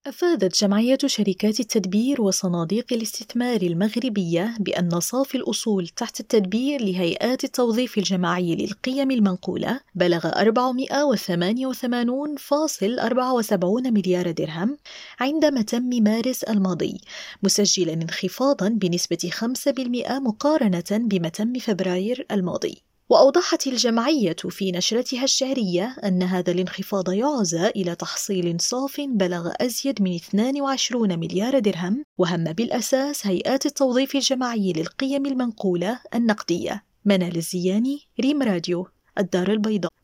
أفادت جمعية شركات التدبير وصناديق الاستثمار المغربية بأن صافي الأصول تحت التدبير لهيئات التوظيف الجماعي للقيم المنقولة بلغ 488.74 مليار درهم عندما تم مارس الماضي، مسجلاً انخفاضاً بنسبة 5% مقارنة بما تم فبراير الماضي. وأوضحت الجمعية في نشرتها الشهرية أن هذا الانخفاض يعزى إلى تحصيل صاف بلغ أزيد من 22 مليار درهم، وهم بالأساس هيئات التوظيف الجماعي للقيم المنقولة النقدية. منال الزياني، ريم راديو، الدار البيضاء.